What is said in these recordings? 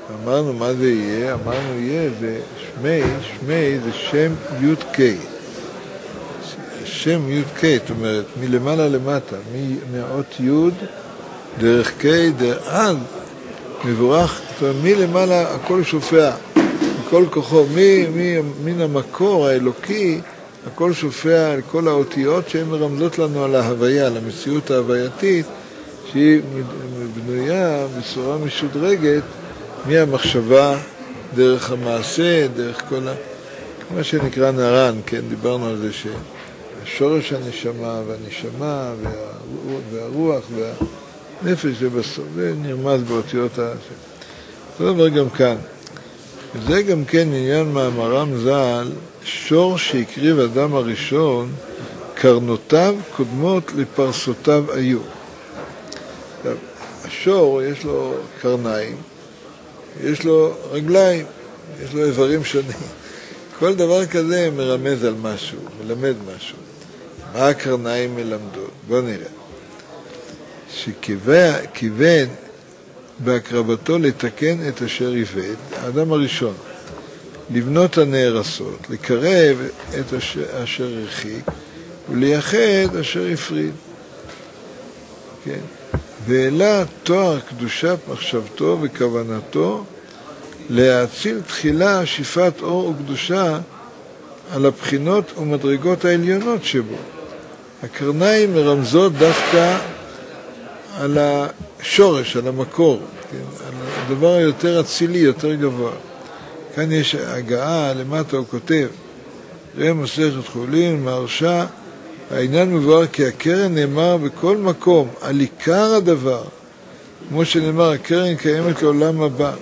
אמרנו מה זה יהיה, אמרנו יהיה, זה שמי זה שם י' ק'. שם י' ק', זאת אומרת, מלמעלה למטה, מהאות י' דרך ק' עד מבורך, זאת אומרת, מלמעלה הכל שופע, מכל כוחו, מן המקור האלוקי, הכל שופע על כל האותיות שהן מרמזות לנו על ההוויה, על המציאות ההווייתית, שהיא בנויה בצורה משודרגת מהמחשבה, דרך המעשה, דרך כל מה שנקרא נרן, כן, דיברנו על זה שהשורש הנשמה והנשמה והרוח והנפש שבסוף, זה נרמז באותיות אותו דבר גם כאן. וזה גם כן עניין מאמרם ז"ל, שור שהקריב אדם הראשון, קרנותיו קודמות לפרסותיו היו. השור יש לו קרניים, יש לו רגליים, יש לו איברים שונים. כל דבר כזה מרמז על משהו, מלמד משהו. מה הקרניים מלמדות? בוא נראה. שכיוון בהקרבתו לתקן את אשר עיוות, האדם הראשון, לבנות הנהרסות, לקרב את אשר הרחיק, ולייחד אשר הפריד. כן? ואלה תואר קדושת מחשבתו וכוונתו, להציל תחילה שיפת אור וקדושה על הבחינות ומדרגות העליונות שבו. הקרניים מרמזות דווקא על השורש, על המקור, כן? על הדבר היותר אצילי, יותר גבוה. כאן יש הגעה, למטה הוא כותב, ראה מסכת חולין, מהרשע, העניין מבואר כי הקרן נאמר בכל מקום, על עיקר הדבר, כמו שנאמר, הקרן קיימת לעולם הבא.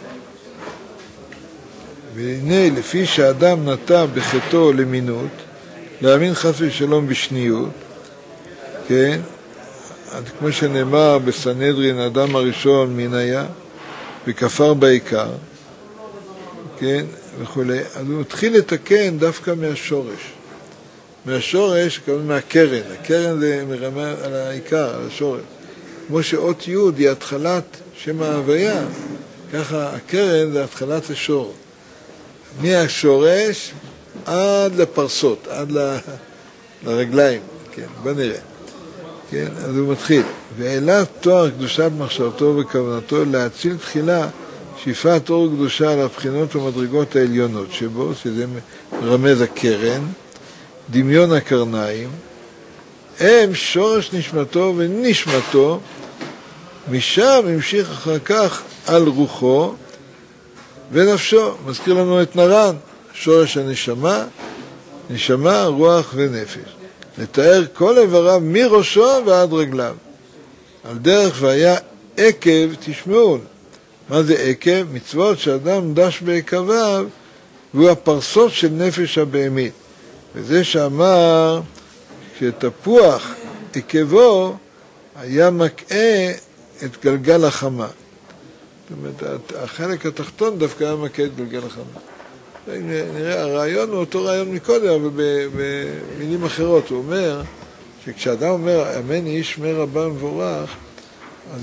והנה, לפי שהאדם נטע בחטאו למינות, להאמין חס ושלום בשניות, כן? כמו שנאמר בסנהדרין, האדם הראשון מן היה, וכפר בעיקר, כן? וכו'. אז הוא התחיל לתקן דווקא מהשורש. מהשורש, כמובן מהקרן. הקרן זה מרמה על העיקר, על השורש. כמו שאות י' היא התחלת שם ההוויה, ככה הקרן זה התחלת השור. מהשורש עד לפרסות, עד לרגליים. כן, בוא נראה. כן, אז הוא מתחיל. ואלה תואר קדושת מחשבתו וכוונתו להציל תחילה שאיפת אור קדושה על הבחינות ומדרגות העליונות שבו, שזה רמז הקרן, דמיון הקרניים, הם שורש נשמתו ונשמתו, משם המשיך אחר כך על רוחו ונפשו. מזכיר לנו את נרן, שורש הנשמה, נשמה, רוח ונפש. לתאר כל איבריו מראשו ועד רגליו. על דרך והיה עקב תשמעון. מה זה עקב? מצוות שאדם דש בעקביו, והוא הפרסות של נפש הבהמית. וזה שאמר שתפוח עקבו היה מקעה את גלגל החמה. זאת אומרת, החלק התחתון דווקא היה מקעה את גלגל החמה. נראה, הרעיון הוא אותו רעיון מקודם, אבל במילים אחרות. הוא אומר שכשאדם אומר, אמן יהי שמי רבה מבורך, אז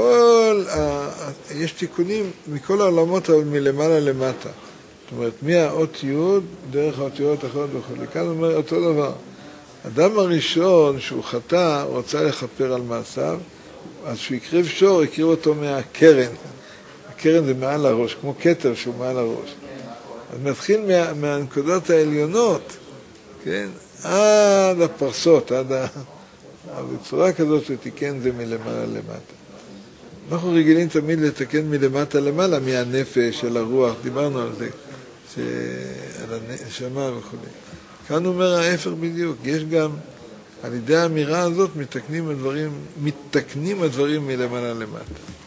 יש תיקונים מכל העולמות, אבל מלמעלה למטה. זאת אומרת, מהאות י' דרך האותיות אחרות וכו'. כאן הוא אומר אותו דבר. אדם הראשון שהוא חטא, רוצה לכפר על מעשיו, אז שהוא הקריב שור, הקריב אותו מהקרן. הקרן זה מעל הראש, כמו כתר שהוא מעל הראש. אז מתחיל מהנקודות העליונות, כן? עד הפרסות, בצורה כזאת שתיקן זה מלמעלה למטה. אנחנו רגילים תמיד לתקן מלמטה למעלה, מהנפש, של הרוח, דיברנו על זה, על הנשמה וכו'. כאן הוא אומר ההפך בדיוק, יש גם, על ידי האמירה הזאת מתקנים הדברים מלמעלה למטה.